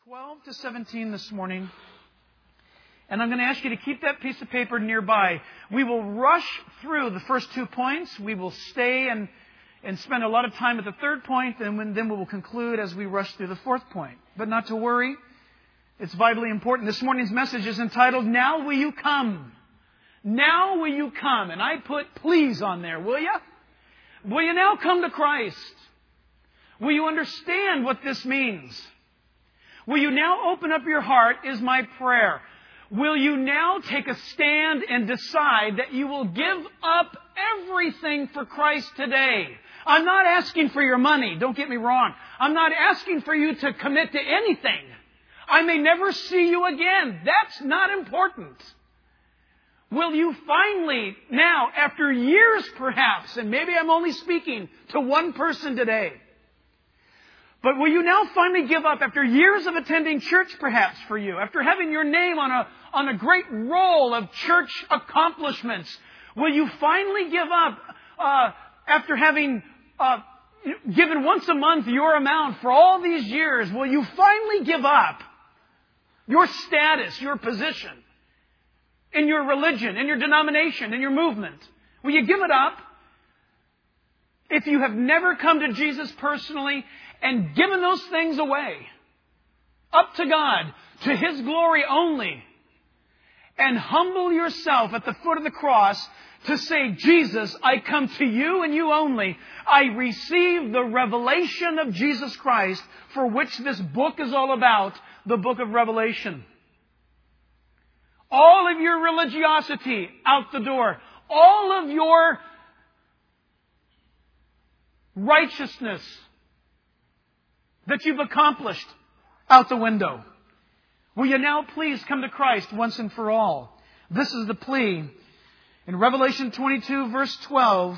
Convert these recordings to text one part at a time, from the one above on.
12 to 17 this morning. And I'm going to ask you to keep that piece of paper nearby. We will rush through the first 2 points. We will stay and spend a lot of time at the third point, and then we will conclude as we rush through the fourth point. But not to worry. It's vitally important. This morning's message is entitled, Now Will You Come? Now will you come? And I put please on there, will you? Will you now come to Christ? Will you understand what this means? Will you now open up your heart is my prayer. Will you now take a stand and decide that you will give up everything for Christ today? I'm not asking for your money. Don't get me wrong. I'm not asking for you to commit to anything. I may never see you again. That's not important. Will you finally, now, after years perhaps, and maybe I'm only speaking to one person today, but will you now finally give up after years of attending church perhaps for you, after having your name on a great roll of church accomplishments? Will you finally give up after having given once a month your amount for all these years? Will you finally give up your status, your position in your religion, in your denomination, in your movement? Will you give it up if you have never come to Jesus personally and given those things away, up to God, to His glory only, and humble yourself at the foot of the cross to say, Jesus, I come to you and you only. I receive the revelation of Jesus Christ, for which this book is all about, the book of Revelation. All of your religiosity out the door. All of your righteousness that you've accomplished out the window. Will you now please come to Christ once and for all? This is the plea. In Revelation 22, verse 12,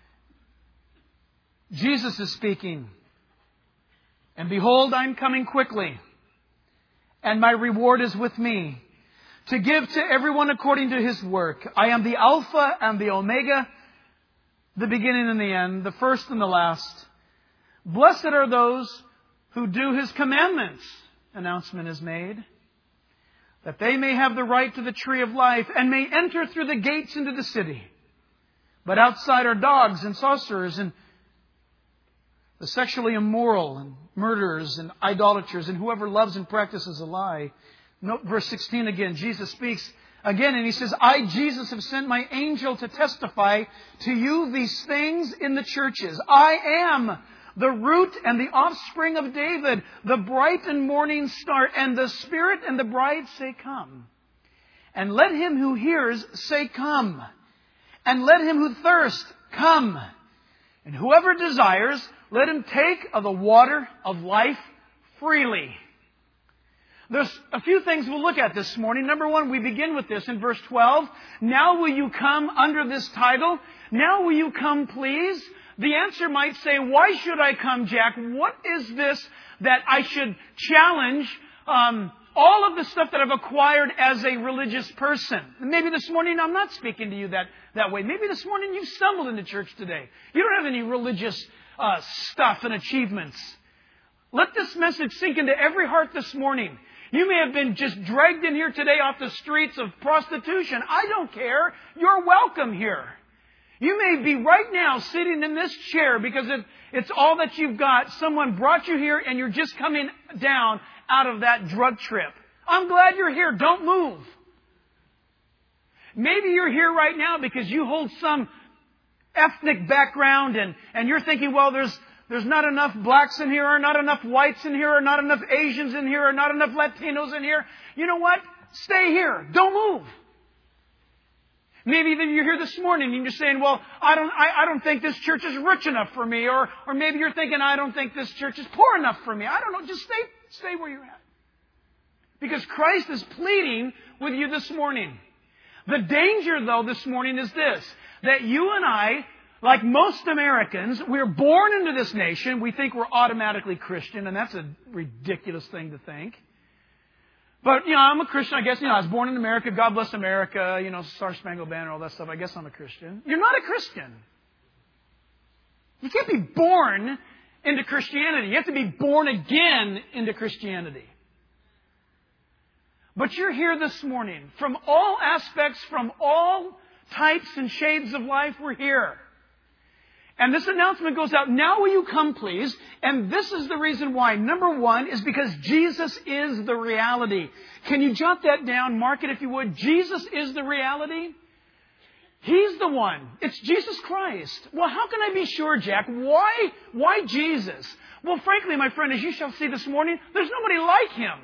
Jesus is speaking. And behold, I'm coming quickly, and my reward is with me, to give to everyone according to his work. I am the Alpha and the Omega, the beginning and the end, the first and the last. Blessed are those who do His commandments, announcement is made, that they may have the right to the tree of life and may enter through the gates into the city. But outside are dogs and sorcerers and the sexually immoral and murderers and idolaters and whoever loves and practices a lie. Note verse 16 again. Jesus speaks again and He says, I, Jesus, have sent my angel to testify to you these things in the churches. I am the root and the offspring of David, the bright and morning star, and the Spirit and the bride say, come. And let him who hears say, come. And let him who thirsts come. And whoever desires, let him take of the water of life freely. There's a few things we'll look at this morning. Number one, we begin with this in verse 12. Now will you come under this title? Now will you come, please? The answer might say, why should I come, Jack? What is this that I should challenge all of the stuff that I've acquired as a religious person? And maybe this morning I'm not speaking to you that way. Maybe this morning you stumbled into church today. You don't have any religious stuff and achievements. Let this message sink into every heart this morning. You may have been just dragged in here today off the streets of prostitution. I don't care. You're welcome here. You may be right now sitting in this chair because it's all that you've got. Someone brought you here and you're just coming down out of that drug trip. I'm glad you're here. Don't move. Maybe you're here right now because you hold some ethnic background and you're thinking, well, there's not enough blacks in here, or not enough whites in here, or not enough Asians in here, or not enough Latinos in here. You know what? Stay here. Don't move. Maybe even you're here this morning and you're saying, well, I don't think this church is rich enough for me. Or maybe you're thinking, I don't think this church is poor enough for me. I don't know. Just stay where you're at. Because Christ is pleading with you this morning. The danger, though, this morning is this, that you and I, like most Americans, we're born into this nation. We think we're automatically Christian, and that's a ridiculous thing to think. But, I'm a Christian, I guess. I was born in America. God bless America. Star Spangled Banner, all that stuff. I guess I'm a Christian. You're not a Christian. You can't be born into Christianity. You have to be born again into Christianity. But you're here this morning. From all aspects, from all types and shades of life, we're here. And this announcement goes out, now will you come please? And this is the reason why. Number one is because Jesus is the reality. Can you jot that down? Mark it if you would. Jesus is the reality. He's the one. It's Jesus Christ. Well, how can I be sure, Jack? Why Jesus? Well, frankly, my friend, as you shall see this morning, there's nobody like Him.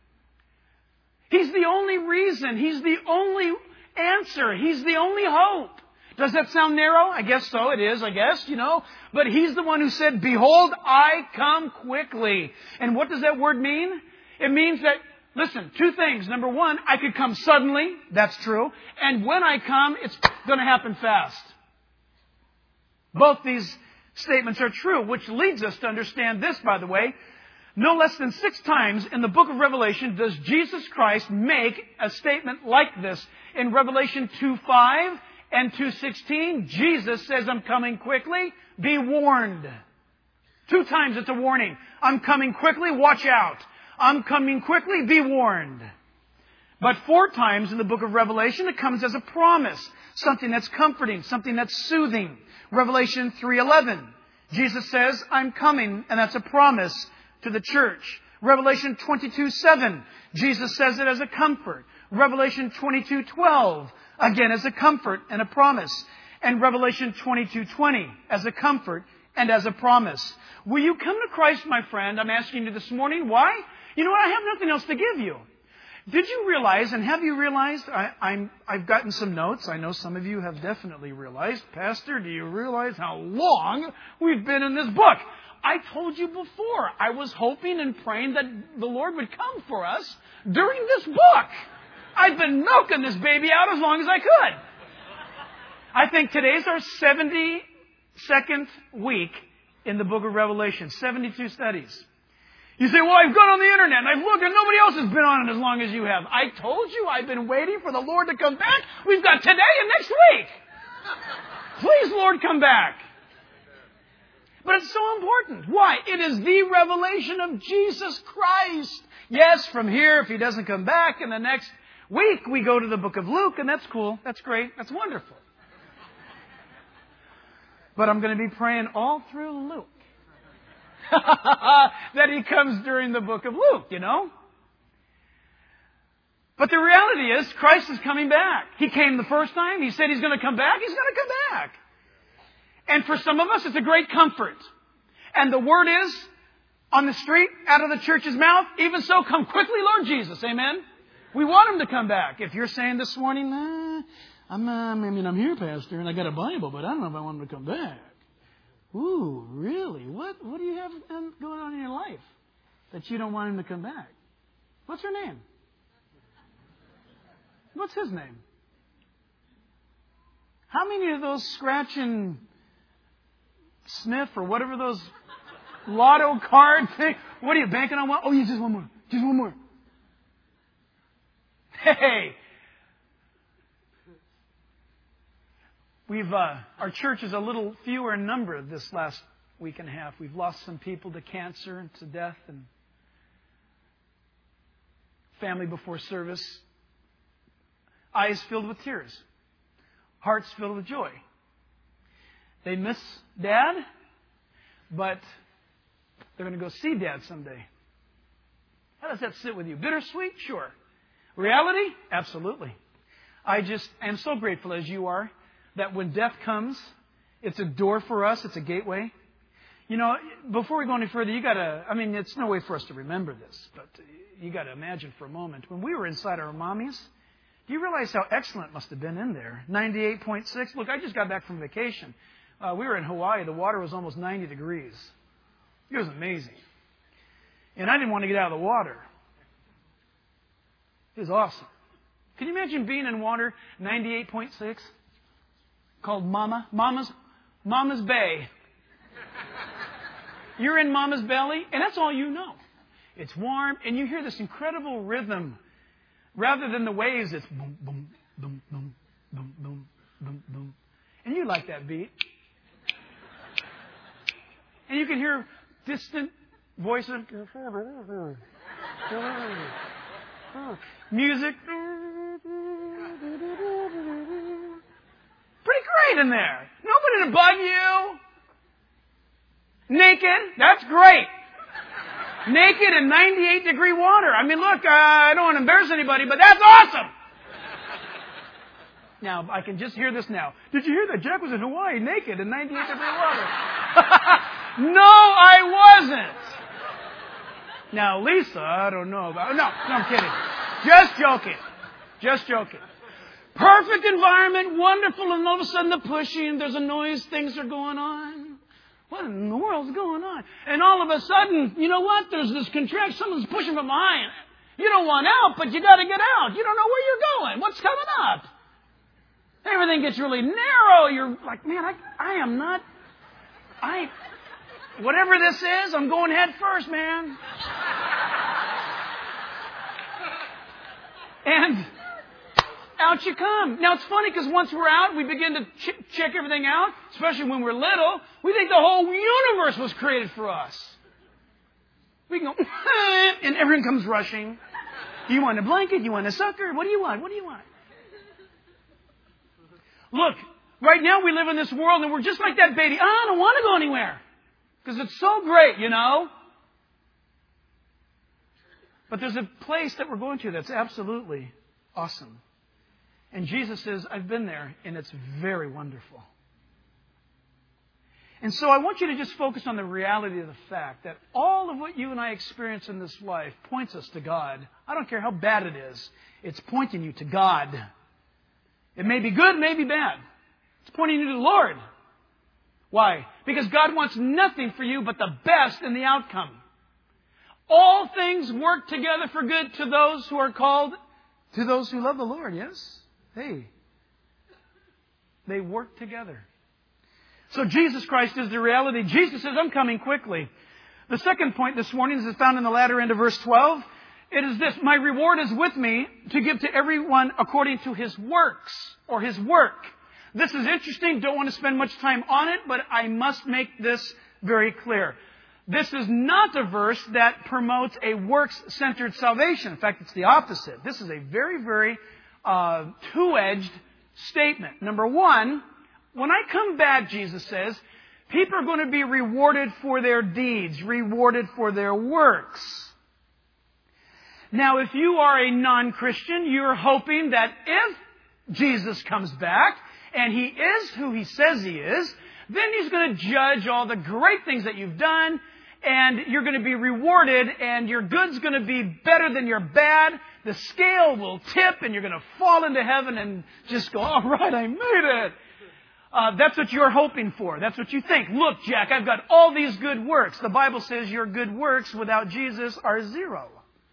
He's the only reason. He's the only answer. He's the only hope. Does that sound narrow? I guess so. It is, I guess, But He's the one who said, behold, I come quickly. And what does that word mean? It means that, listen, two things. Number one, I could come suddenly. That's true. And when I come, it's going to happen fast. Both these statements are true, which leads us to understand this, by the way. No less than 6 times in the book of Revelation does Jesus Christ make a statement like this. In Revelation 2:5 and 2:16, Jesus says, I'm coming quickly, be warned. 2 times it's a warning. I'm coming quickly, watch out. I'm coming quickly, be warned. But 4 times in the book of Revelation, it comes as a promise. Something that's comforting, something that's soothing. Revelation 3:11, Jesus says, I'm coming, and that's a promise to the church. Revelation 22:7, Jesus says it as a comfort. Revelation 22:12, again as a comfort and a promise. And Revelation 22:20 as a comfort and as a promise. Will you come to Christ, my friend? I'm asking you this morning. Why? You know what? I have nothing else to give you. Did you realize, and have you realized, I've gotten some notes. I know some of you have definitely realized. Pastor, do you realize how long we've been in this book? I told you before, I was hoping and praying that the Lord would come for us during this book. I've been milking this baby out as long as I could. I think today's our 72nd week in the book of Revelation. 72 studies. You say, well, I've gone on the internet and I've looked and nobody else has been on it as long as you have. I told you I've been waiting for the Lord to come back. We've got today and next week. Please, Lord, come back. But it's so important. Why? It is the revelation of Jesus Christ. Yes, from here, if He doesn't come back in the next week, we go to the book of Luke, and that's cool. That's great. That's wonderful. But I'm going to be praying all through Luke that He comes during the book of Luke, But the reality is, Christ is coming back. He came the first time. He said He's going to come back. He's going to come back. And for some of us, it's a great comfort. And the word is, on the street, out of the church's mouth, even so, come quickly, Lord Jesus. Amen? We want Him to come back. If you're saying this morning, I'm here, Pastor, and I got a Bible, but I don't know if I want Him to come back. Ooh, really? What do you have going on in your life that you don't want Him to come back? What's her name? What's his name? How many of those scratch and sniff or whatever those lotto card thing? What are you banking on? Oh, just one more. Just one more. Hey. Our church is a little fewer in number this last week and a half. We've lost some people to cancer and to death, and family before service. Eyes filled with tears. Hearts filled with joy. They miss Dad, but they're going to go see Dad someday. How does that sit with you? Bittersweet? Sure. Reality? Absolutely. I just am so grateful, as you are, that when death comes, it's a door for us. It's a gateway. Before we go any further, it's no way for us to remember this, but you got to imagine for a moment. When we were inside our mommies, do you realize how excellent it must have been in there? 98.6. Look, I just got back from vacation. We were in Hawaii. The water was almost 90 degrees. It was amazing. And I didn't want to get out of the water. It was awesome. Can you imagine being in water 98.6? Called Mama's Bay. You're in Mama's belly, and that's all you know. It's warm, and you hear this incredible rhythm. Rather than the waves, it's boom, boom, boom, boom, boom, boom, boom, boom. And you like that beat. And you can hear distant voices. Music. Pretty great in there. Nobody to bug you. Naked. That's great. Naked in 98-degree water. I mean, look, I don't want to embarrass anybody, but that's awesome. Now, I can just hear this now. Did you hear that Jack was in Hawaii naked in 98-degree water? No, I wasn't. Now, Lisa, I don't know about... No, I'm kidding. Just joking. Perfect environment, wonderful, and all of a sudden the pushing, there's a noise, things are going on. What in the world's going on? And all of a sudden, you know what? There's this contraction. Someone's pushing from behind. You don't want out, but you got to get out. You don't know where you're going. What's coming up? Everything gets really narrow. You're like, man, I am not... Whatever this is, I'm going head first, man. And out you come. Now, it's funny because once we're out, we begin to check everything out, especially when we're little. We think the whole universe was created for us. We can go, and everyone comes rushing. You want a blanket? You want a sucker? What do you want? Look, right now we live in this world and we're just like that baby. I don't want to go anywhere because it's so great, you know. But there's a place that we're going to that's absolutely awesome. And Jesus says, I've been there, and it's very wonderful. And so I want you to just focus on the reality of the fact that all of what you and I experience in this life points us to God. I don't care how bad it is. It's pointing you to God. It may be good, it may be bad. It's pointing you to the Lord. Why? Because God wants nothing for you but the best in the outcome. All things work together for good to those who are called, to those who love the Lord, yes? Hey, they work together. So Jesus Christ is the reality. Jesus says, I'm coming quickly. The second point this morning is found in the latter end of verse 12. It is this, my reward is with me to give to everyone according to his works or his work. This is interesting. Don't want to spend much time on it, but I must make this very clear. This is not a verse that promotes a works-centered salvation. In fact, it's the opposite. This is a very, very two-edged statement. Number one, when I come back, Jesus says, people are going to be rewarded for their deeds, rewarded for their works. Now, if you are a non-Christian, you're hoping that if Jesus comes back, and He is who He says He is, then He's going to judge all the great things that you've done, and you're going to be rewarded, and your good's going to be better than your bad. The scale will tip, and you're going to fall into heaven and just go, all right, I made it. That's what you're hoping for. That's what you think. Look, Jack, I've got all these good works. The Bible says your good works without Jesus are zero.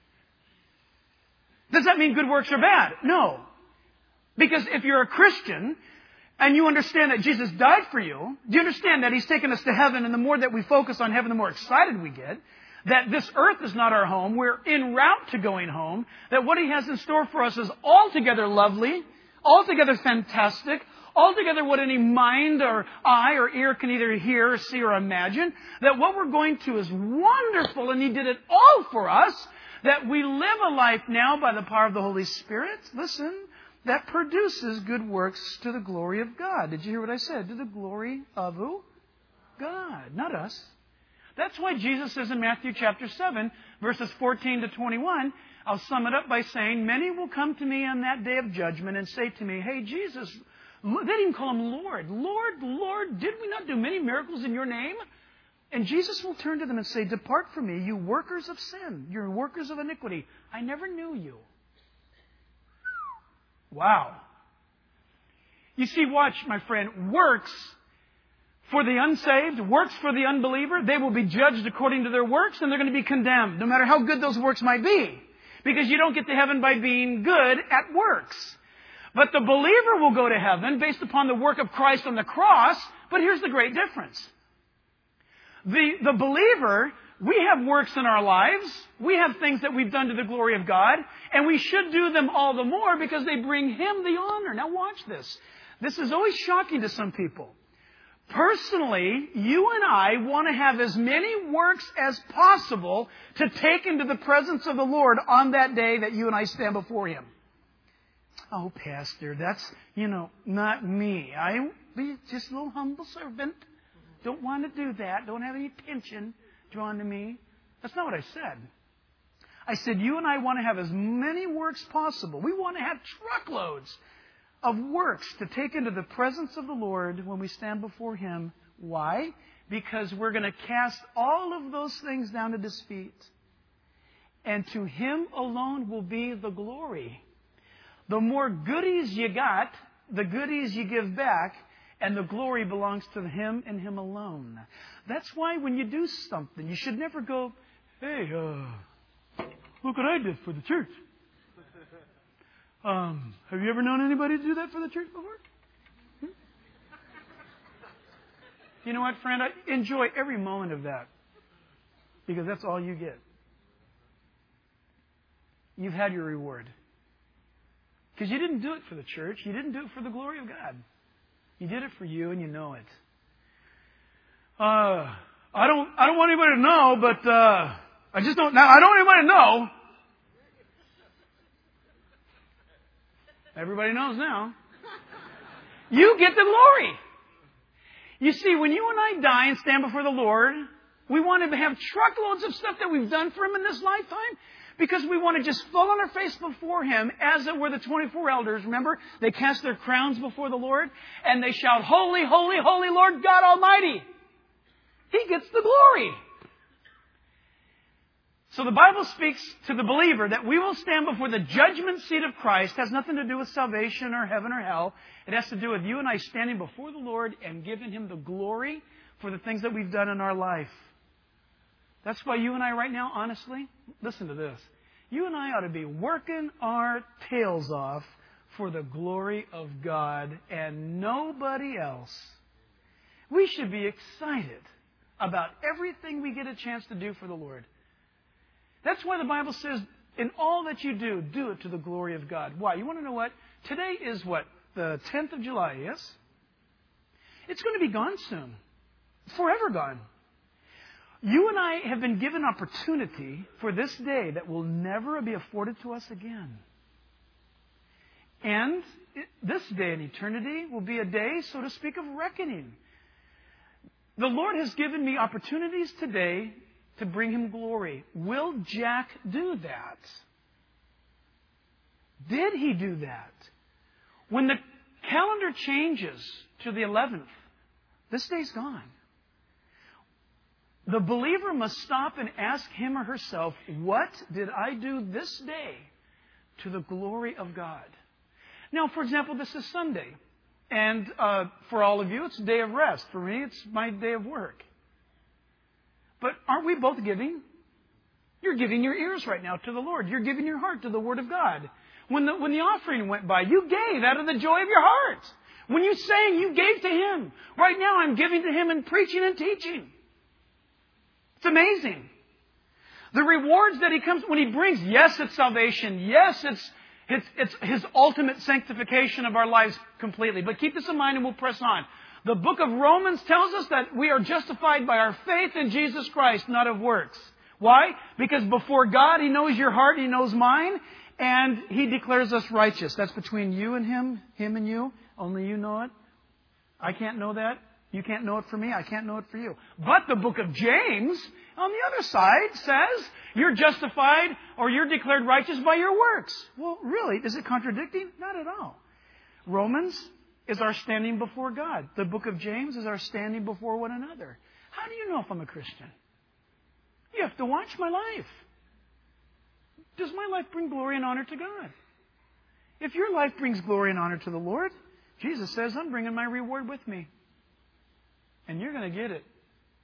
Does that mean good works are bad? No. Because if you're a Christian and you understand that Jesus died for you, do you understand that He's taken us to heaven, and the more that we focus on heaven, the more excited we get, that this earth is not our home, we're en route to going home, that what He has in store for us is altogether lovely, altogether fantastic, altogether what any mind or eye or ear can either hear or see or imagine, that what we're going to is wonderful, and He did it all for us, that we live a life now by the power of the Holy Spirit, listen, that produces good works to the glory of God. Did you hear what I said? To the glory of who? God, not us. That's why Jesus says in Matthew chapter 7, verses 14 to 21, I'll sum it up by saying, many will come to me on that day of judgment and say to me, hey, Jesus, they didn't even call Him Lord. Lord, Lord, did we not do many miracles in Your name? And Jesus will turn to them and say, depart from me, you workers of sin, you workers of iniquity. I never knew you. Wow. You see, watch, my friend, works for the unsaved, works for the unbeliever, they will be judged according to their works, and they're going to be condemned, no matter how good those works might be. Because you don't get to heaven by being good at works. But the believer will go to heaven based upon the work of Christ on the cross, but here's the great difference. The believer, we have works in our lives. We have things that we've done to the glory of God. And we should do them all the more because they bring Him the honor. Now watch this. This is always shocking to some people. Personally, you and I want to have as many works as possible to take into the presence of the Lord on that day that you and I stand before Him. Oh, Pastor, that's, not me. I be just a little humble servant. Don't want to do that. Don't have any pension drawn to me. That's not what I said. I said you and I want to have as many works possible. We want to have truckloads of works to take into the presence of the Lord when we stand before Him. Why? Because we're going to cast all of those things down at His feet. And to Him alone will be the glory. The more goodies you got, the goodies you give back, and the glory belongs to Him and Him alone. That's why when you do something, you should never go, hey, look what I did for the church. Have you ever known anybody to do that for the church before? You know what, friend? I enjoy every moment of that. Because that's all you get. You've had your reward. Because you didn't do it for the church. You didn't do it for the glory of God. You did it for you, and you know it. I don't want anybody to know, but I just don't. Now I don't want anybody to know. Everybody knows now. You get the glory. You see, when you and I die and stand before the Lord, we want to have truckloads of stuff that we've done for Him in this lifetime. Because we want to just fall on our face before Him as it were the 24 elders. Remember, they cast their crowns before the Lord and they shout, Holy, holy, holy Lord God Almighty. He gets the glory. So the Bible speaks to the believer that we will stand before the judgment seat of Christ. It has nothing to do with salvation or heaven or hell. It has to do with you and I standing before the Lord and giving Him the glory for the things that we've done in our life. That's why you and I right now, honestly, listen to this. You and I ought to be working our tails off for the glory of God and nobody else. We should be excited about everything we get a chance to do for the Lord. That's why the Bible says, in all that you do, do it to the glory of God. Why? You want to know what? Today is what? The 10th of July, yes? It's going to be gone soon. Forever gone. You and I have been given opportunity for this day that will never be afforded to us again. And this day in eternity will be a day, so to speak, of reckoning. The Lord has given me opportunities today to bring Him glory. Will Jack do that? Did he do that? When the calendar changes to the 11th, this day's gone. The believer must stop and ask him or herself, what did I do this day to the glory of God? Now, for example, this is Sunday. And for all of you, it's a day of rest. For me, it's my day of work. But aren't we both giving? You're giving your ears right now to the Lord. You're giving your heart to the Word of God. When the offering went by, you gave out of the joy of your heart. When you sang, you gave to Him. Right now, I'm giving to Him in preaching and teaching. It's amazing. The rewards that He comes when He brings, yes, it's salvation. Yes, it's His ultimate sanctification of our lives completely. But keep this in mind and we'll press on. The book of Romans tells us that we are justified by our faith in Jesus Christ, not of works. Why? Because before God, He knows your heart, He knows mine, and He declares us righteous. That's between you and Him and you. Only you know it. I can't know that. You can't know it for me. I can't know it for you. But the book of James, on the other side, says you're justified or you're declared righteous by your works. Well, really, is it contradicting? Not at all. Romans is our standing before God. The book of James is our standing before one another. How do you know if I'm a Christian? You have to watch my life. Does my life bring glory and honor to God? If your life brings glory and honor to the Lord, Jesus says, I'm bringing my reward with me. And you're going to get it.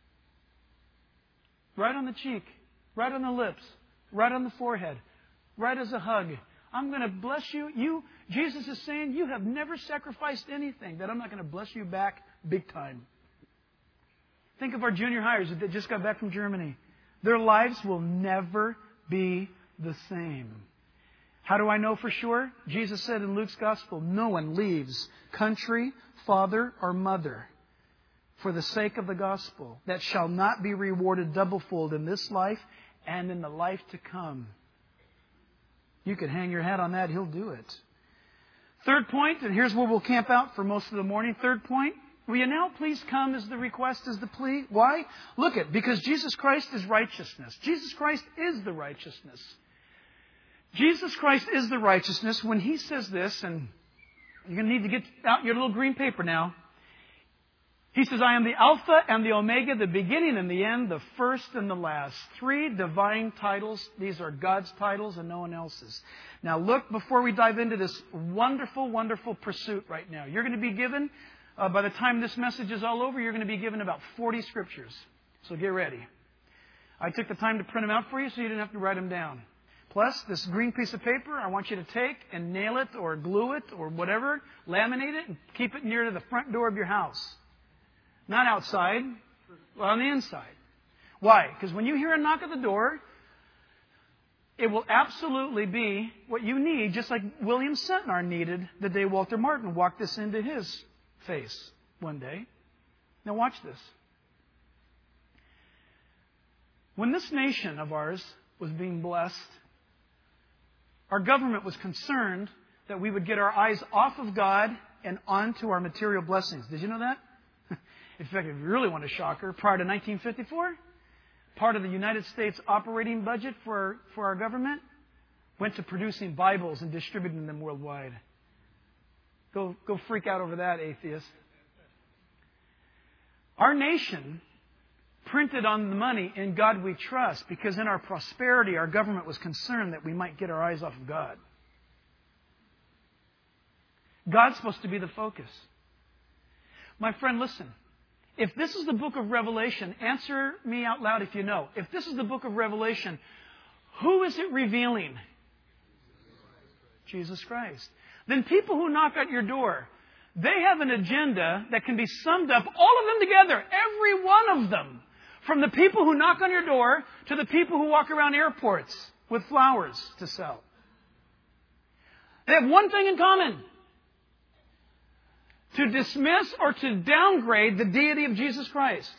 Right on the cheek, right on the lips, right on the forehead, right as a hug. I'm going to bless you. Jesus is saying, you have never sacrificed anything that I'm not going to bless you back big time. Think of our junior hires that just got back from Germany. Their lives will never be the same. How do I know for sure? Jesus said in Luke's Gospel, no one leaves country, father, or mother for the sake of the gospel, that shall not be rewarded doublefold in this life and in the life to come. You could hang your hat on that. He'll do it. Third point, and here's where we'll camp out for most of the morning. Third point, will you now please come as the request, as the plea? Why? Look at, because Jesus Christ is righteousness. Jesus Christ is the righteousness. Jesus Christ is the righteousness. When He says this, and you're going to need to get out your little green paper now. He says, I am the Alpha and the Omega, the beginning and the end, the first and the last. 3 divine titles. These are God's titles and no one else's. Now look, before we dive into this wonderful, wonderful pursuit right now. You're going to be given, by the time this message is all over, you're going to be given about 40 scriptures. So get ready. I took the time to print them out for you so you didn't have to write them down. Plus, this green piece of paper, I want you to take and nail it or glue it or whatever, laminate it and keep it near to the front door of your house. Not outside, but on the inside. Why? Because when you hear a knock at the door, it will absolutely be what you need, just like William Sentnar needed the day Walter Martin walked this into his face one day. Now watch this. When this nation of ours was being blessed, our government was concerned that we would get our eyes off of God and onto our material blessings. Did you know that? In fact, if you really want a shocker, prior to 1954, part of the United States operating budget for our government went to producing Bibles and distributing them worldwide. Go freak out over that, atheist. Our nation printed on the money, In God We Trust, because in our prosperity, our government was concerned that we might get our eyes off of God. God's supposed to be the focus. My friend, listen. If this is the book of Revelation, answer me out loud if you know. If this is the book of Revelation, who is it revealing? Jesus Christ. Then people who knock at your door, they have an agenda that can be summed up, all of them together, every one of them. From the people who knock on your door to the people who walk around airports with flowers to sell. They have one thing in common. To dismiss or to downgrade the deity of Jesus Christ.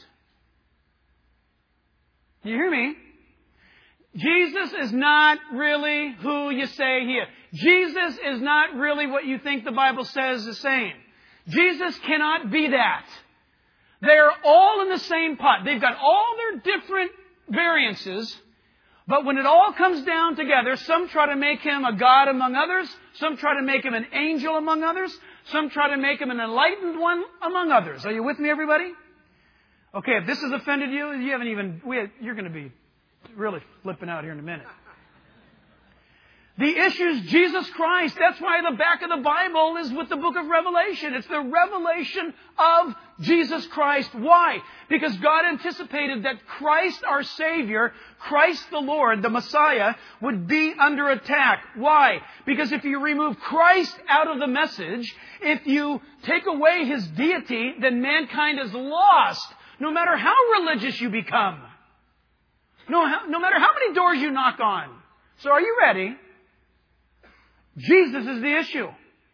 You hear me? Jesus is not really who you say He is. Jesus is not really what you think the Bible says is saying. Jesus cannot be that. They're all in the same pot. They've got all their different variances, but when it all comes down together, some try to make Him a God among others, some try to make Him an angel among others, some try to make Him an enlightened one among others. Are you with me, everybody? Okay, if this has offended you, you're going to be really flipping out here in a minute. The issue is Jesus Christ. That's why the back of the Bible is with the book of Revelation. It's the revelation of Jesus Christ. Why? Because God anticipated that Christ, our Savior, Christ the Lord, the Messiah, would be under attack. Why? Because if you remove Christ out of the message, if you take away His deity, then mankind is lost, no matter how religious you become. No matter how many doors you knock on. So are you ready? Jesus is the issue.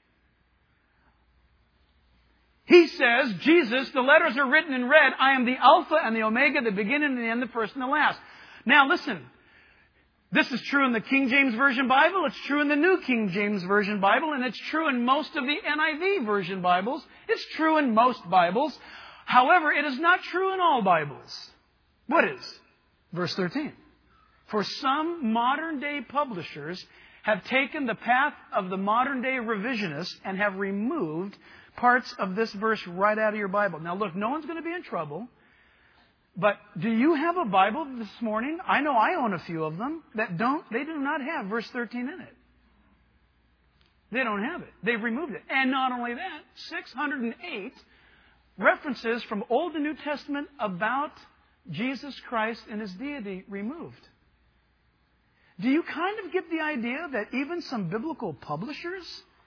He says, Jesus, the letters are written in red, I am the Alpha and the Omega, the beginning and the end, the first and the last. Now listen, this is true in the King James Version Bible, it's true in the New King James Version Bible, and it's true in most of the NIV Version Bibles. It's true in most Bibles. However, it is not true in all Bibles. What is? Verse 13. For some modern day publishers have taken the path of the modern day revisionists and have removed parts of this verse right out of your Bible. Now look, no one's going to be in trouble. But do you have a Bible this morning? I know I own a few of them that they do not have verse 13 in it. They don't have it. They've removed it. And not only that, 608 references from Old and New Testament about Jesus Christ and His deity removed. Do you kind of get the idea that even some biblical publishers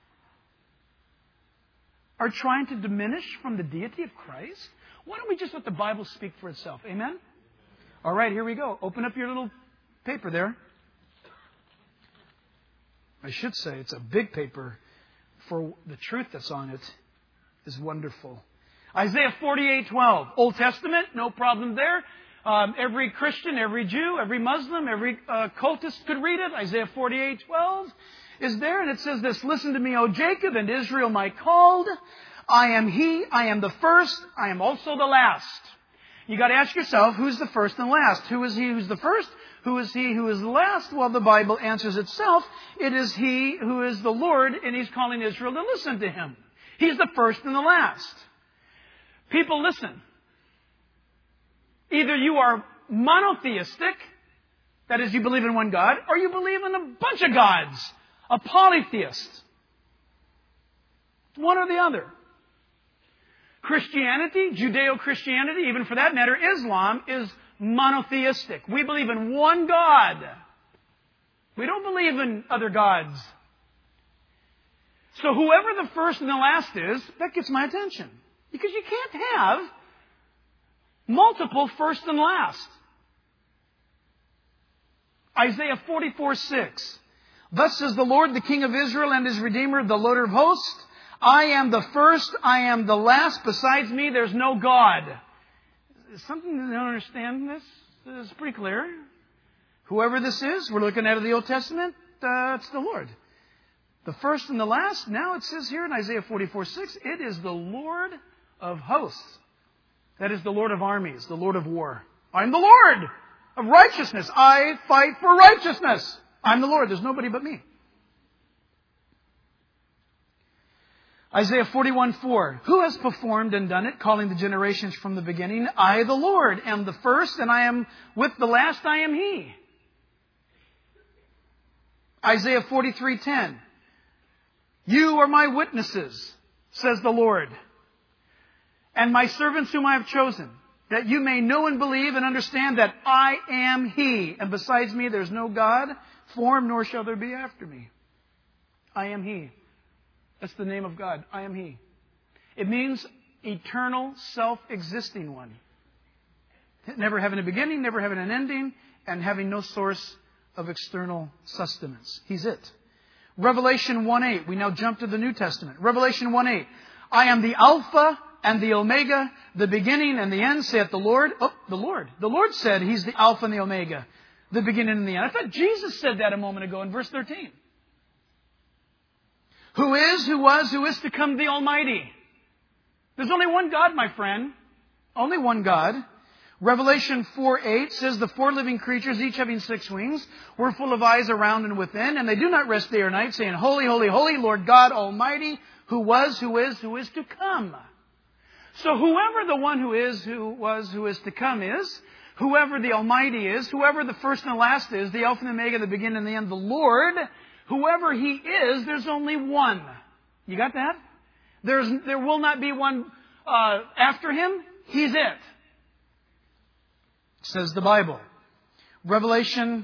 are trying to diminish from the deity of Christ? Why don't we just let the Bible speak for itself? Amen? All right, here we go. Open up your little paper there. I should say it's a big paper, for the truth that's on it is wonderful. Isaiah 48:12. Old Testament, no problem there. Every Christian, every Jew, every Muslim, every cultist could read it. Isaiah 48:12 is there, and it says this, "Listen to me, O Jacob, and Israel my called. I am He, I am the first, I am also the last." You got to ask yourself, who's the first and last? Who is He who's the first? Who is He who is the last? Well, the Bible answers itself. It is He who is the Lord, and He's calling Israel to listen to Him. He's the first and the last. People, listen. Either you are monotheistic, that is, you believe in one God, or you believe in a bunch of gods, a polytheist. One or the other. Christianity, Judeo-Christianity, even for that matter, Islam, is monotheistic. We believe in one God. We don't believe in other gods. So whoever the first and the last is, that gets my attention. Because you can't have multiple first and last. Isaiah 44:6. "Thus says the Lord, the King of Israel and His Redeemer, the Lord of hosts, I am the first, I am the last. Besides me, there's no God." Is something you don't understand this? It's pretty clear. Whoever this is, we're looking at the Old Testament, it's the Lord. The first and the last, now it says here in Isaiah 44:6, it is the Lord of hosts. That is the Lord of armies, the Lord of war. I'm the Lord of righteousness. I fight for righteousness. I'm the Lord. There's nobody but me. Isaiah 41:4. "Who has performed and done it, calling the generations from the beginning? I, the Lord, am the first, and I am with the last. I am He." Isaiah 43:10. "You are my witnesses, says the Lord, and my servants whom I have chosen, that you may know and believe and understand that I am He, and besides me there's no God formed, nor shall there be after me." I am He. That's the name of God. I am He. It means eternal, self-existing one. Never having a beginning, never having an ending, and having no source of external sustenance. He's it. Revelation 1:8. We now jump to the New Testament. Revelation 1:8. "I am the Alpha and the Omega, the beginning and the end, saith the Lord." Oh, the Lord. The Lord said He's the Alpha and the Omega, the beginning and the end. I thought Jesus said that a moment ago in verse 13. Who is, who was, who is to come, the Almighty. There's only one God, my friend. Only one God. Revelation 4:8 says, "The four living creatures, each having 6 wings, were full of eyes around and within, and they do not rest day or night, saying, Holy, holy, holy, Lord God Almighty, who was, who is to come." So whoever the one who is, who was, who is to come is, whoever the Almighty is, whoever the first and the last is, the Alpha and the Omega, the beginning and the end, the Lord, whoever He is, there's only one. You got that? There will not be one after Him. He's it. Says the Bible. Revelation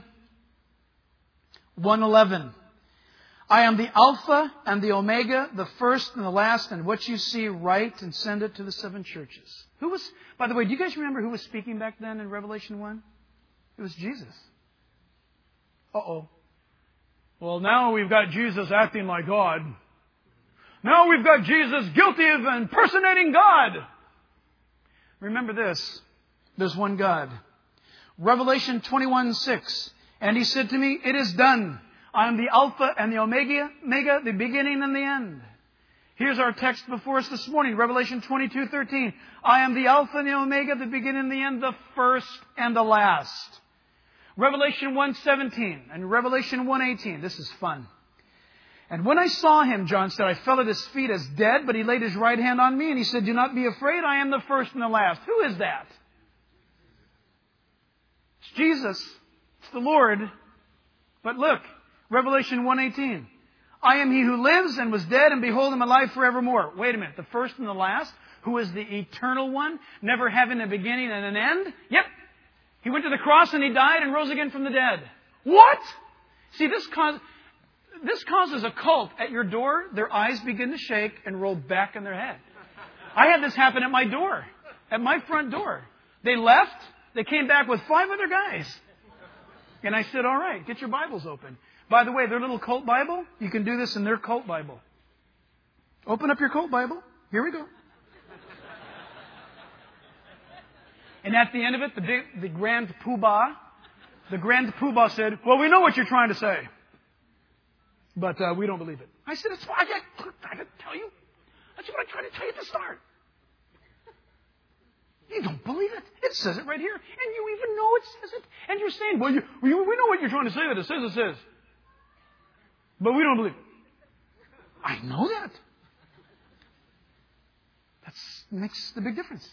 1:11. "I am the Alpha and the Omega, the first and the last, and what you see, write and send it to the 7 churches." Who was, by the way, do you guys remember who was speaking back then in Revelation 1? It was Jesus. Uh-oh. Well, now we've got Jesus acting like God. Now we've got Jesus guilty of impersonating God. Remember this. There's one God. Revelation 21:6. "And He said to me, it is done. I am the Alpha and the Omega, the beginning and the end." Here's our text before us this morning. Revelation 22:13. "I am the Alpha and the Omega, the beginning and the end, the first and the last." Revelation 1:17 and Revelation 1:18. This is fun. "And when I saw Him," John said, "I fell at His feet as dead, but He laid His right hand on me, and He said, 'Do not be afraid, I am the first and the last.'" Who is that? It's Jesus. It's the Lord. But look, Revelation 1:18. "I am He who lives and was dead, and behold, I'm alive forevermore." Wait a minute. The first and the last, who is the eternal one, never having a beginning and an end? Yep. He went to the cross and He died and rose again from the dead. What? See, this causes a cult at your door. Their eyes begin to shake and roll back in their head. I had this happen at my door, at my front door. They left. They came back with 5 other guys. And I said, "All right, get your Bibles open." By the way, their little cult Bible, you can do this in their cult Bible. Open up your cult Bible. Here we go. And at the end of it, the grand poobah said, well, we know what you're trying to say, but we don't believe it. I said, that's why I didn't tell you. That's what I tried to tell you at the start. You don't believe it. It says it right here. And you even know it says it. And you're saying, well, we know what you're trying to say, that it says. But we don't believe it. I know that. That makes the big difference.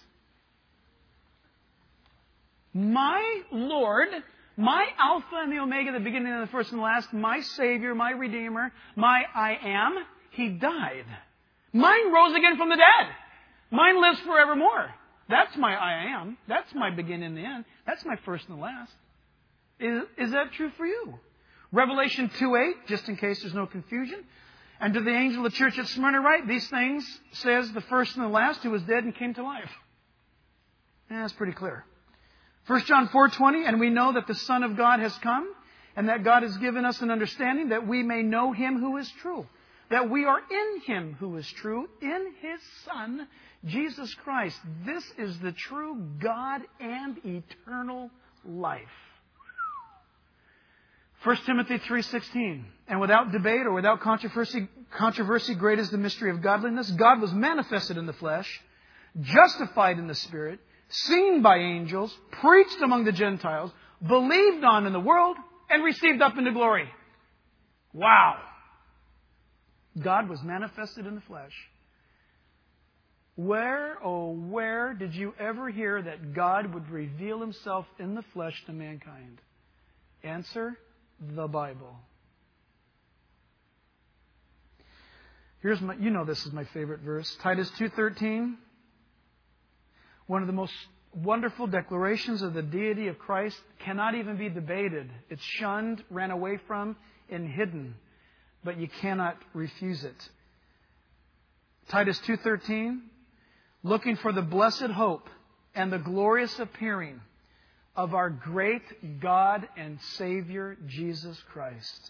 My Lord, my Alpha and the Omega, the beginning and the first and the last, my Savior, my Redeemer, my I am, He died. Mine rose again from the dead. Mine lives forevermore. That's my I am. That's my beginning and the end. That's my first and the last. Is that true for you? Revelation 2:8, just in case there's no confusion. And to the angel of the church at Smyrna write, these things says the first and the last who was dead and came to life. Yeah, that's pretty clear. 1 John 4:20, and we know that the Son of God has come, and that God has given us an understanding that we may know Him who is true. That we are in Him who is true, in His Son, Jesus Christ. This is the true God and eternal life. 1 Timothy 3:16, and without debate or without controversy, great is the mystery of godliness. God was manifested in the flesh, justified in the Spirit, seen by angels, preached among the Gentiles, believed on in the world, and received up into glory. Wow! God was manifested in the flesh. Where, oh where did you ever hear that God would reveal Himself in the flesh to mankind? Answer, the Bible. Here's my, this is my favorite verse. Titus 2:13. One of the most wonderful declarations of the deity of Christ, cannot even be debated. It's shunned, ran away from, and hidden. But you cannot refuse it. Titus 2:13. Looking for the blessed hope and the glorious appearing of our great God and Savior, Jesus Christ.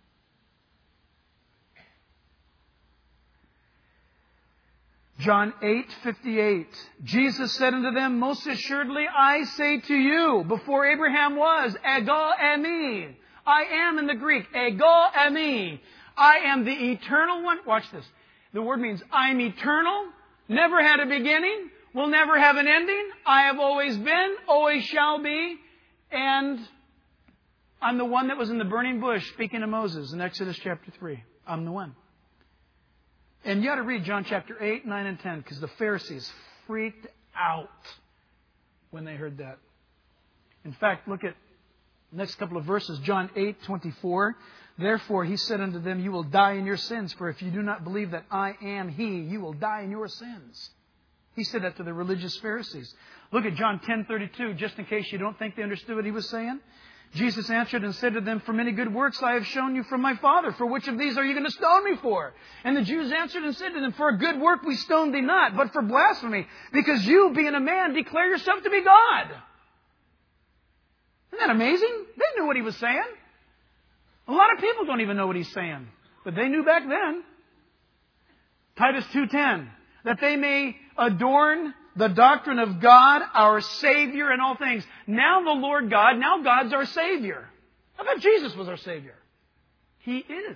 John 8:58. Jesus said unto them, most assuredly I say to you, before Abraham was, ego eimi. I am in the Greek, ego eimi. I am the eternal one. Watch this. The word means I'm eternal, never had a beginning, will never have an ending. I have always been, always shall be. And I'm the one that was in the burning bush speaking to Moses in Exodus chapter 3. I'm the one. And you ought to read John chapter 8, 9, and 10 because the Pharisees freaked out when they heard that. In fact, look at the next couple of verses. John 8:24. Therefore, He said unto them, you will die in your sins, for if you do not believe that I am He, you will die in your sins. He said that to the religious Pharisees. Look at John 10:32, just in case you don't think they understood what He was saying. Jesus answered and said to them, for many good works I have shown you from my Father. For which of these are you going to stone me for? And the Jews answered and said to them, for a good work we stone thee not, but for blasphemy, because you, being a man, declare yourself to be God. Isn't that amazing? They knew what He was saying. A lot of people don't even know what He's saying, but they knew back then. Titus 2:10, that they may adorn the doctrine of God, our Savior in all things. Now the Lord God, now God's our Savior. I thought Jesus was our Savior. He is.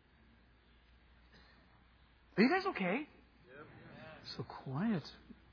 Are you guys okay? Yep. So quiet.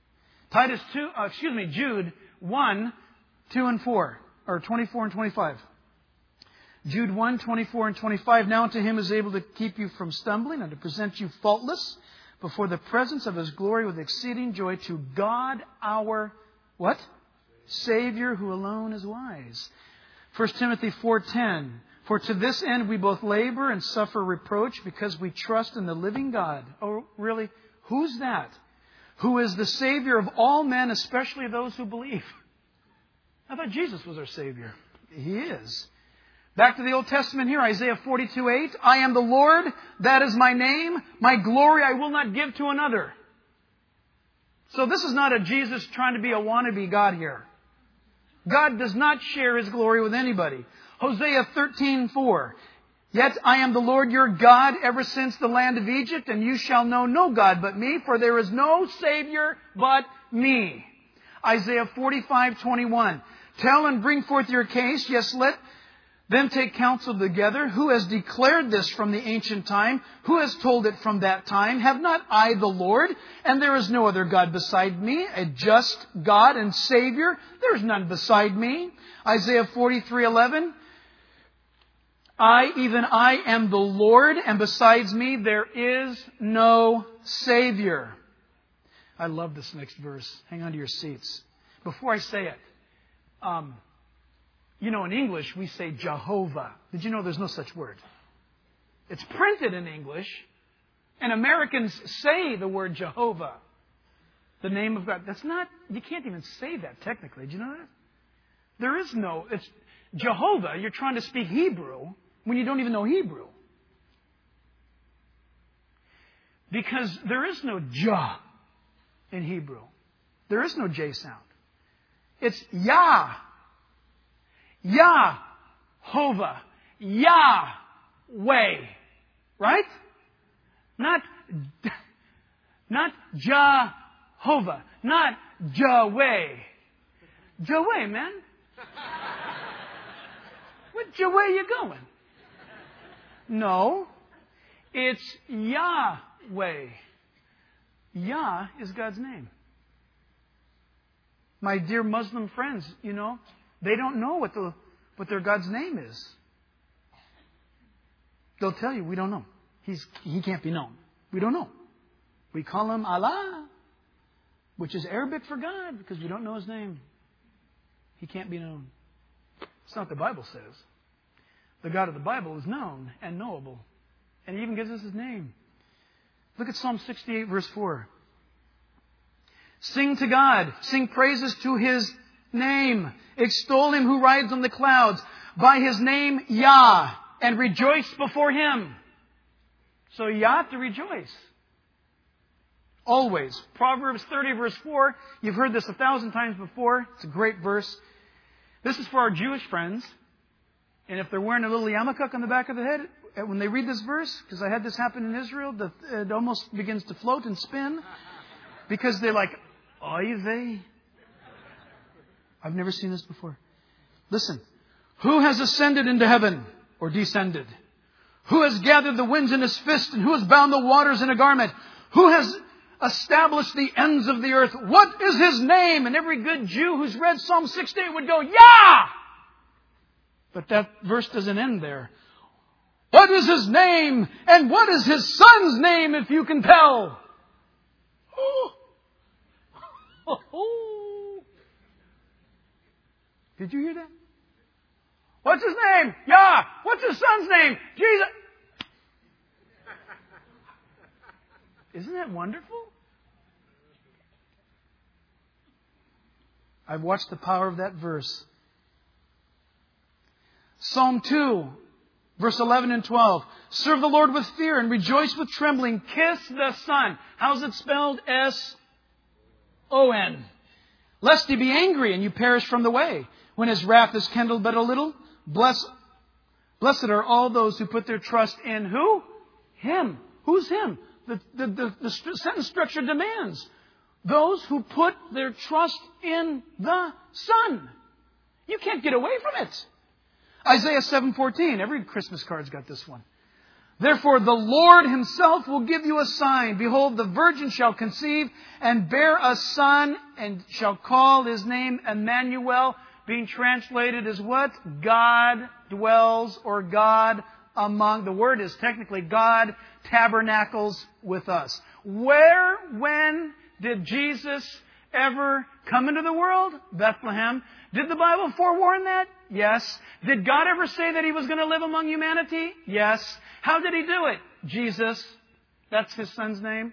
Jude 1, 2 and 4, or 24 and 25. Jude 1, 24 and 25. Now unto Him is able to keep you from stumbling and to present you faultless before the presence of His glory with exceeding joy, to God our, what? Savior, who alone is wise. 1 Timothy 4:10. For to this end we both labor and suffer reproach because we trust in the living God. Oh, really? Who's that? Who is the Savior of all men, especially those who believe. I thought Jesus was our Savior. He is. Back to the Old Testament here, Isaiah 42:8. I am the Lord, that is my name. My glory I will not give to another. So this is not a Jesus trying to be a wannabe God here. God does not share His glory with anybody. Hosea 13:4. Yet I am the Lord your God ever since the land of Egypt, and you shall know no God but me, for there is no Savior but me. Isaiah 45:21. Tell and bring forth your case. Yes, let them take counsel together. Who has declared this from the ancient time? Who has told it from that time? Have not I the Lord? And there is no other God beside me, a just God and Savior. There is none beside me. Isaiah 43:11. I, even I, am the Lord, and besides me there is no Savior. I love this next verse. Hang on to your seats. Before I say it, in English we say Jehovah. Did you know there's no such word? It's printed in English, and Americans say the word Jehovah, the name of God. You can't even say that technically. Did you know that? There is no, it's Jehovah. You're trying to speak Hebrew when you don't even know Hebrew. Because there is no Jah in Hebrew. There is no J sound. It's Yah. Yahovah. Yahweh. Right? Not Jehovah. Not Jahweh. Jahweh, man. What Jahweh you going? No. It's Yahweh. Yah is God's name. My dear Muslim friends, they don't know what their God's name is. They'll tell you, we don't know. He can't be known. We don't know. We call him Allah, which is Arabic for God, because we don't know his name. He can't be known. It's not what the Bible says. The God of the Bible is known and knowable. And he even gives us his name. Look at Psalm 68, verse 4. Sing to God. Sing praises to his name. Extol him who rides on the clouds. By his name, Yah. And rejoice before him. So you have to rejoice. Always. Proverbs 30, verse 4. You've heard this 1,000 times before. It's a great verse. This is for our Jewish friends. And if they're wearing a little yarmulke on the back of the head, when they read this verse, because I had this happen in Israel, it almost begins to float and spin. Because they're like, oy vey. I've never seen this before. Listen. Who has ascended into heaven or descended? Who has gathered the winds in his fist and who has bound the waters in a garment? Who has established the ends of the earth? What is his name? And every good Jew who's read Psalm 68 would go, Yah! But that verse doesn't end there. What is his name? And what is his son's name, if you can tell? Did you hear that? What's his name? Yah. What's his son's name? Jesus. Isn't that wonderful? I've watched the power of that verse. Psalm 2, verse 11 and 12. Serve the Lord with fear and rejoice with trembling. Kiss the Son. How's it spelled? S-O-N. Lest he be angry and you perish from the way. When his wrath is kindled but a little. Blessed are all those who put their trust in who? Him. Who's him? The sentence structure demands. Those who put their trust in the Son. You can't get away from it. Isaiah 7:14. Every Christmas card's got this one. Therefore the Lord himself will give you a sign. Behold, the virgin shall conceive and bear a son and shall call his name Emmanuel, being translated as what? God dwells, or God among. The word is technically God tabernacles with us. Where, when did Jesus ever come into the world? Bethlehem. Did the Bible forewarn that? Yes. Did God ever say that he was going to live among humanity? Yes. How did he do it? Jesus. That's his son's name.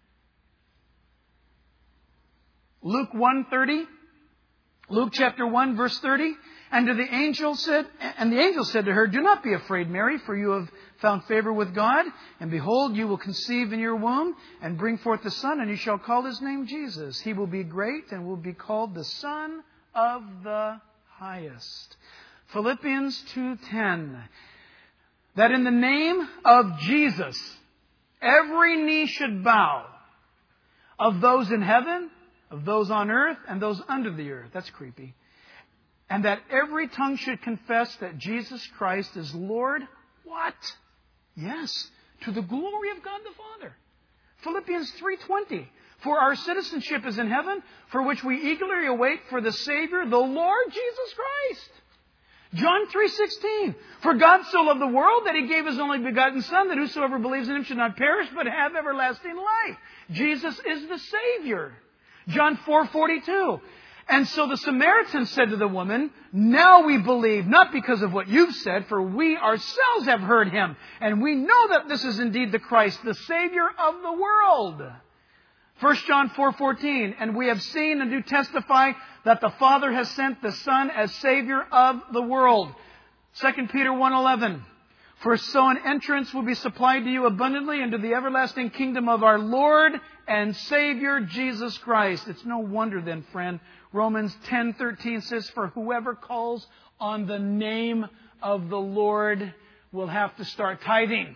Luke 1:30. Luke chapter 1, verse 30. And the angel said to her, do not be afraid, Mary, for you have found favor with God. And behold, you will conceive in your womb and bring forth a son, and you shall call his name Jesus. He will be great and will be called the Son of the Highest. Philippians 2:10. That in the name of Jesus, every knee should bow, of those in heaven, of those on earth and those under the earth. That's creepy. And that every tongue should confess that Jesus Christ is Lord. What? Yes, to the glory of God the Father. Philippians 3:20. For our citizenship is in heaven, for which we eagerly await for the Savior, the Lord Jesus Christ. John 3:16. For God so loved the world that He gave His only begotten Son, that whosoever believes in Him should not perish, but have everlasting life. Jesus is the Savior. John 4:42. And so the Samaritan said to the woman, now we believe, not because of what you've said, for we ourselves have heard Him, and we know that this is indeed the Christ, the Savior of the world. 1 John 4:14, and we have seen and do testify that the Father has sent the Son as Savior of the world. 2 Peter 1:11, for so an entrance will be supplied to you abundantly into the everlasting kingdom of our Lord and Savior Jesus Christ. It's no wonder then, friend, Romans 10:13 says, for whoever calls on the name of the Lord will have to start tithing.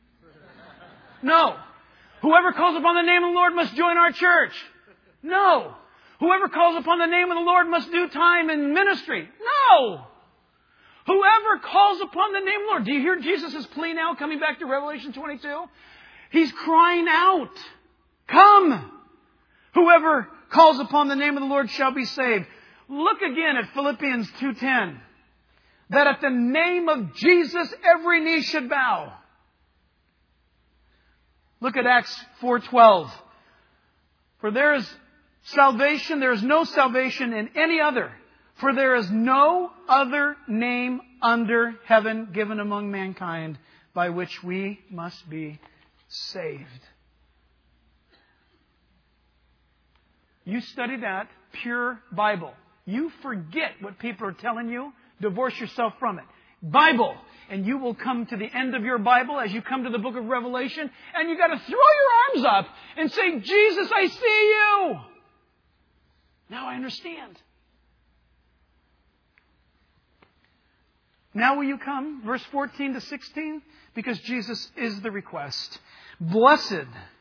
No. Whoever calls upon the name of the Lord must join our church. No. Whoever calls upon the name of the Lord must do time in ministry. No. Whoever calls upon the name of the Lord. Do you hear Jesus' plea now coming back to Revelation 22? He's crying out, come. Whoever calls upon the name of the Lord shall be saved. Look again at Philippians 2:10. That at the name of Jesus every knee should bow. Look at Acts 4:12. For there is salvation, there is no salvation in any other. For there is no other name under heaven given among mankind by which we must be saved. You study that pure Bible. You forget what people are telling you. Divorce yourself from it. Bible. And you will come to the end of your Bible as you come to the book of Revelation. And you got to throw your arms up and say, Jesus, I see you. Now I understand. Now will you come? Verse 14 to 16. Because Jesus is the request. Blessed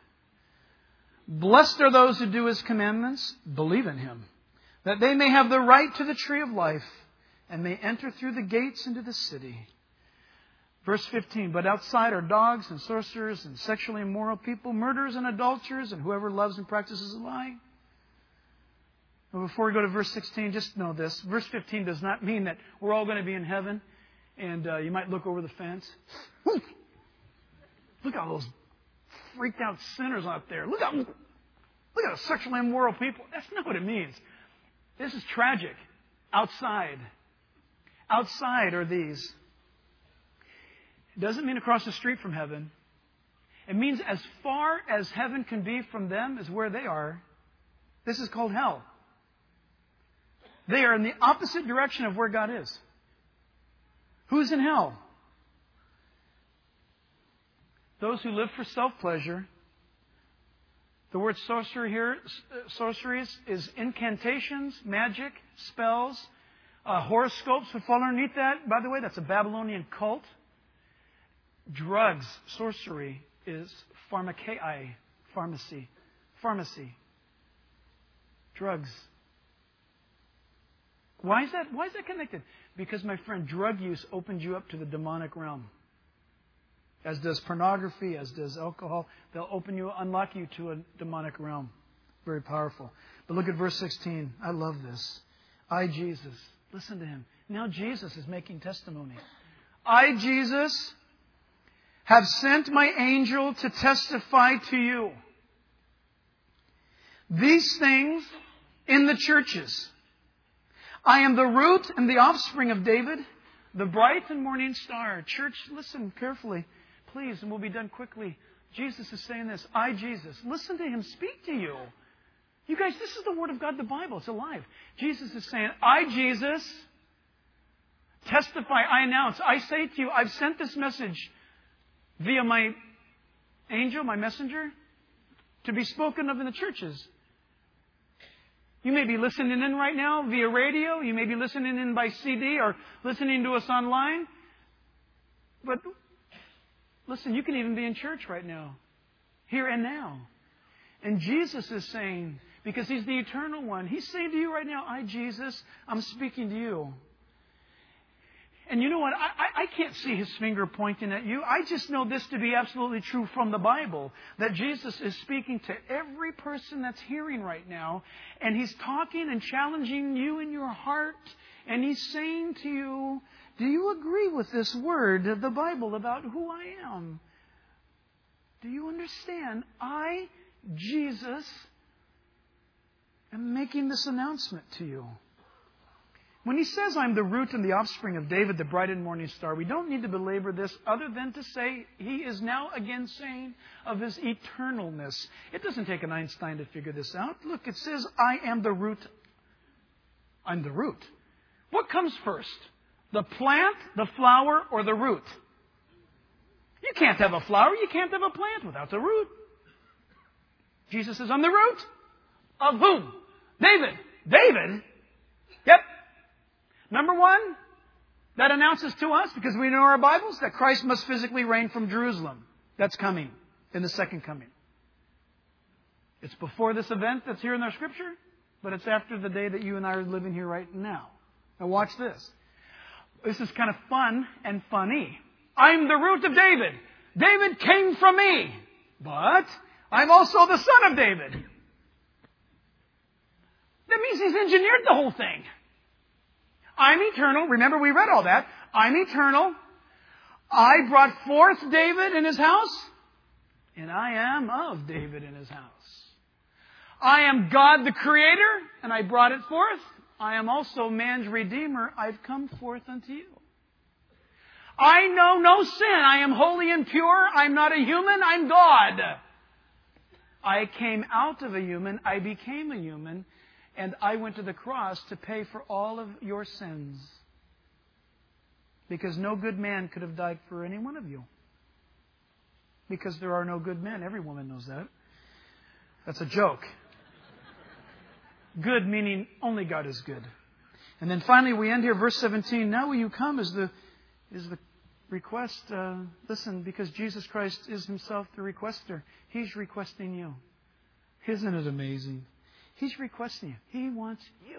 are those who do His commandments, believe in Him, that they may have the right to the tree of life and may enter through the gates into the city. Verse 15, but outside are dogs and sorcerers and sexually immoral people, murderers and adulterers, and whoever loves and practices a lie. But before we go to verse 16, just know this. Verse 15 does not mean that we're all going to be in heaven and you might look over the fence. Look at all those freaked out sinners out there. Look at the sexually immoral people. That's not what it means. This is tragic. Outside are these. It doesn't mean across the street from heaven. It means as far as heaven can be from them is where they are. This is called hell. They are in the opposite direction of where God is. Who's in hell? Those who live for self-pleasure. The word sorcery here, sorceries, is incantations, magic, spells. Horoscopes would fall underneath that. By the way, that's a Babylonian cult. Drugs, sorcery, is pharmakeia, pharmacy. Drugs. Why is that connected? Because, my friend, drug use opens you up to the demonic realm. As does pornography, as does alcohol. They'll unlock you to a demonic realm. Very powerful. But look at verse 16. I love this. I, Jesus. Listen to Him. Now Jesus is making testimony. I, Jesus, have sent my angel to testify to you these things in the churches. I am the root and the offspring of David, the bright and morning star. Church, listen carefully, please, and we'll be done quickly. Jesus is saying this. I, Jesus. Listen to Him speak to you. You guys, this is the Word of God, the Bible. It's alive. Jesus is saying, I, Jesus, testify, I announce, I say to you, I've sent this message via my angel, my messenger, to be spoken of in the churches. You may be listening in right now via radio. You may be listening in by CD or listening to us online. But listen, you can even be in church right now, here and now. And Jesus is saying, because He's the eternal one. He's saying to you right now, I, Jesus, I'm speaking to you. And you know what? I can't see His finger pointing at you. I just know this to be absolutely true from the Bible. That Jesus is speaking to every person that's hearing right now. And He's talking and challenging you in your heart. And He's saying to you, do you agree with this word of the Bible about who I am? Do you understand? I, Jesus, am making this announcement to you. When He says, I'm the root and the offspring of David, the bright and morning star, we don't need to belabor this other than to say He is now again saying of His eternalness. It doesn't take an Einstein to figure this out. Look, it says, I am the root. I'm the root. What comes first? The plant, the flower, or the root? You can't have a flower, you can't have a plant without the root. Jesus says, I'm the root. Of whom? David. David? Yep. Number one, that announces to us, because we know our Bibles, that Christ must physically reign from Jerusalem. That's coming in the second coming. It's before this event that's here in our Scripture, but it's after the day that you and I are living here right now. Now watch this. This is kind of fun and funny. I'm the root of David. David came from me, but I'm also the son of David. That means He's engineered the whole thing. I'm eternal. Remember, we read all that. I'm eternal. I brought forth David in his house, and I am of David in his house. I am God the Creator, and I brought it forth. I am also man's Redeemer. I've come forth unto you. I know no sin. I am holy and pure. I'm not a human. I'm God. I came out of a human. I became a human. And I went to the cross to pay for all of your sins. Because no good man could have died for any one of you. Because there are no good men. Every woman knows that. That's a joke. Good meaning only God is good. And then finally we end here, verse 17. Now will you come is the request. Listen, because Jesus Christ is Himself the requester. He's requesting you. Isn't it amazing? He's requesting you. He wants you.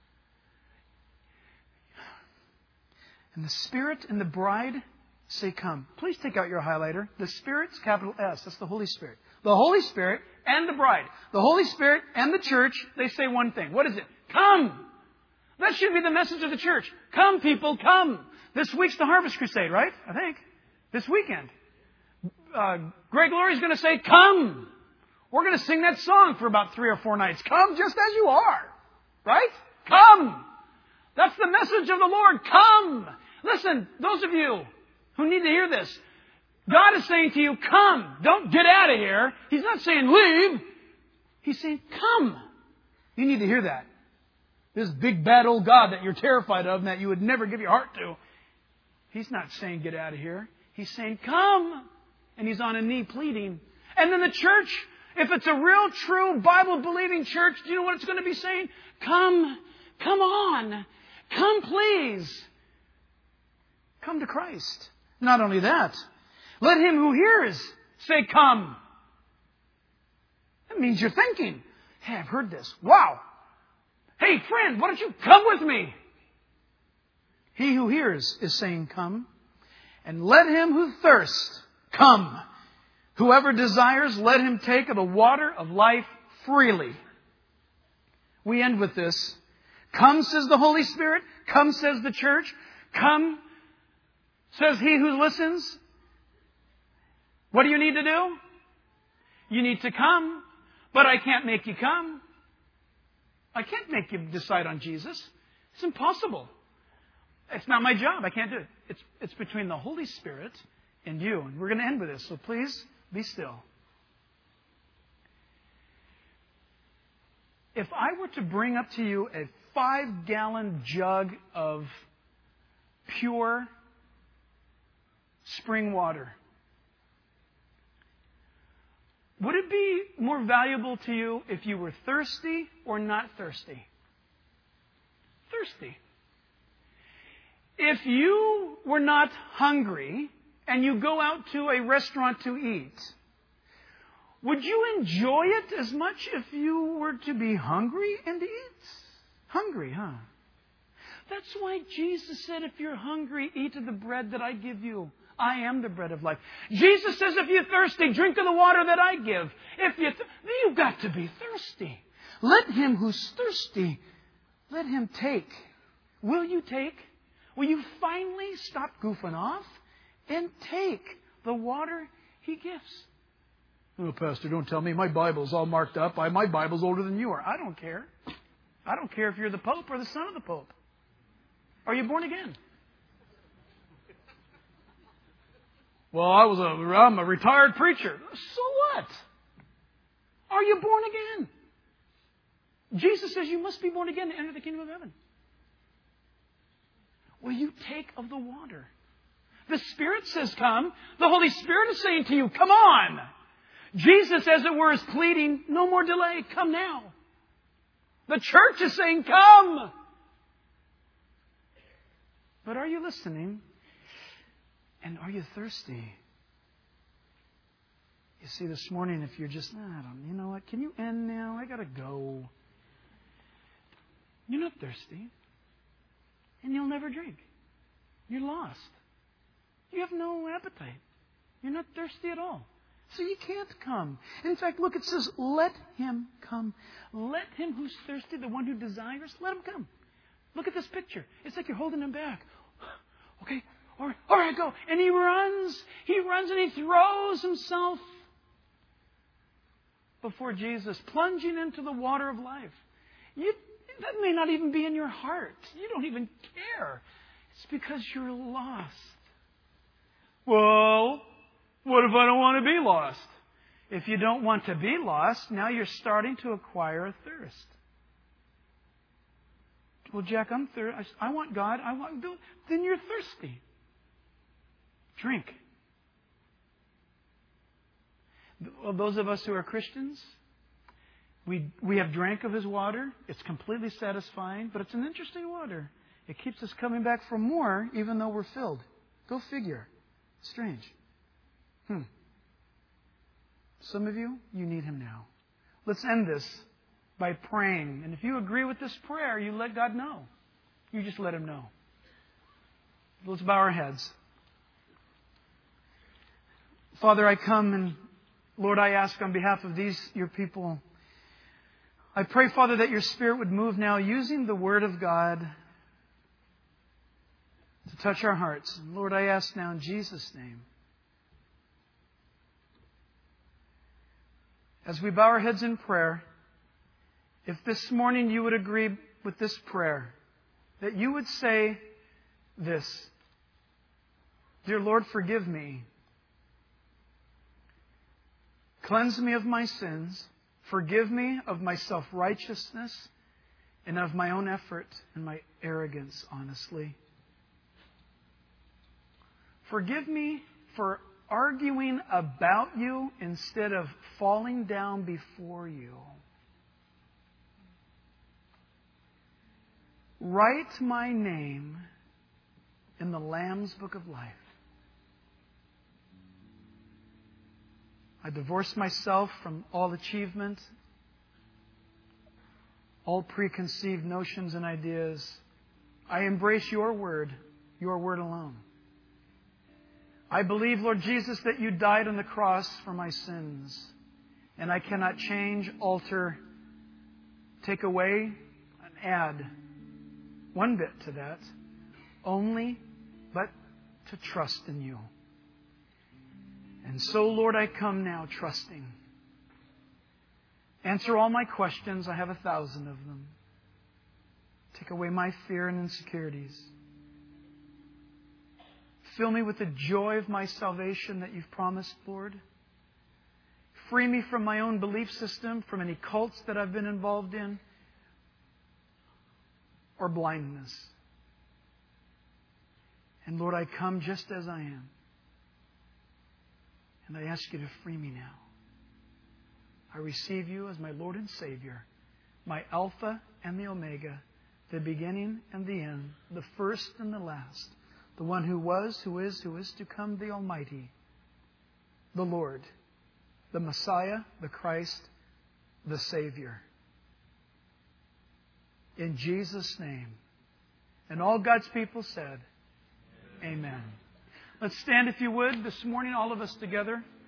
And the Spirit and the bride say, come. Please take out your highlighter. The Spirit's capital S. That's the Holy Spirit. The Holy Spirit and the bride. The Holy Spirit and the church, they say one thing. What is it? Come. That should be the message of the church. Come, people, come. This week's the Harvest Crusade, right? I think. This weekend. Greg Laurie's going to say, come. We're going to sing that song for about 3 or 4 nights. Come just as you are. Right? Come. That's the message of the Lord. Come. Listen, those of you who need to hear this, God is saying to you, come. Don't get out of here. He's not saying leave. He's saying, come. You need to hear that. This big bad old God that you're terrified of and that you would never give your heart to. He's not saying get out of here. He's saying come. And He's on a knee pleading. And then the church, if it's a real, true, Bible-believing church, do you know what it's going to be saying? Come. Come on. Come, please. Come to Christ. Not only that, let him who hears say, come. That means you're thinking, hey, I've heard this. Wow. Hey, friend, why don't you come with me? He who hears is saying, come. And let him who thirsts come. Whoever desires, let him take of the water of life freely. We end with this. Come, says the Holy Spirit. Come, says the church. Come, says he who listens. What do you need to do? You need to come. But I can't make you come. I can't make you decide on Jesus. It's impossible. It's not my job. I can't do it. It's between the Holy Spirit and you. And we're going to end with this. So please be still. If I were to bring up to you a 5-gallon jug of pure spring water, would it be more valuable to you if you were thirsty or not thirsty? Thirsty. If you were not hungry and you go out to a restaurant to eat, Would you enjoy it as much if you were to be hungry and eat? Hungry, huh? That's why Jesus said, if you're hungry, eat of the bread that I give you. I am the bread of life. Jesus says, if you're thirsty, drink of the water that I give. You've got to be thirsty. Let him who's thirsty, let him take. Will you take? Will you finally stop goofing off and take the water He gives? Oh, Pastor, don't tell me. My Bible's all marked up. My Bible's older than you are. I don't care. I don't care if you're the Pope or the son of the Pope. Are you born again? Well, I'm a retired preacher. So what? Are you born again? Jesus says you must be born again to enter the kingdom of heaven. Will you take of the water? The Spirit says come. The Holy Spirit is saying to you, come on. Jesus, as it were, is pleading, no more delay. Come now. The church is saying, come. But are you listening? And are you thirsty? You see, this morning, if you're just, you know what, can you end now? I got to go. You're not thirsty. And you'll never drink. You're lost. You have no appetite. You're not thirsty at all. So you can't come. In fact, look, it says, let him come. Let him who's thirsty, the one who desires, let him come. Look at this picture. It's like you're holding him back. Okay, all right, go. And he runs and he throws himself before Jesus, plunging into the water of life. That may not even be in your heart. You don't even care. It's because you're lost. Well, what if I don't want to be lost? If you don't want to be lost, now you're starting to acquire a thirst. Well, Jack, I'm thirsty. I want God. Then you're thirsty. Drink. Well, those of us who are Christians, we have drank of His water. It's completely satisfying, but it's an interesting water. It keeps us coming back for more, even though we're filled. Go figure. Strange. Some of you need Him now. Let's end this by praying. And if you agree with this prayer, you let God know. You just let Him know. Let's bow our heads. Father, I come and, Lord, I ask on behalf of these, your people, I pray, Father, that your Spirit would move now using the Word of God to touch our hearts. And Lord, I ask now in Jesus' name, as we bow our heads in prayer, if this morning you would agree with this prayer, that you would say this: Dear Lord, forgive me. Cleanse me of my sins. Forgive me of my self-righteousness and of my own effort and my arrogance, honestly. Forgive me for arguing about you instead of falling down before you. Write my name in the Lamb's Book of Life. I divorce myself from all achievement, all preconceived notions and ideas. I embrace your word alone. I believe, Lord Jesus, that you died on the cross for my sins. And I cannot change, alter, take away, and add one bit to that. Only but to trust in you. And so, Lord, I come now trusting. Answer all my questions. I have 1,000 of them. Take away my fear and insecurities. Fill me with the joy of my salvation that you've promised, Lord. Free me from my own belief system, from any cults that I've been involved in, or blindness. And Lord, I come just as I am. And I ask you to free me now. I receive you as my Lord and Savior, my Alpha and the Omega, the beginning and the end, the first and the last, the one who was, who is to come, the Almighty, the Lord, the Messiah, the Christ, the Savior. In Jesus' name. And all God's people said, Amen. Let's stand, if you would, this morning, all of us together.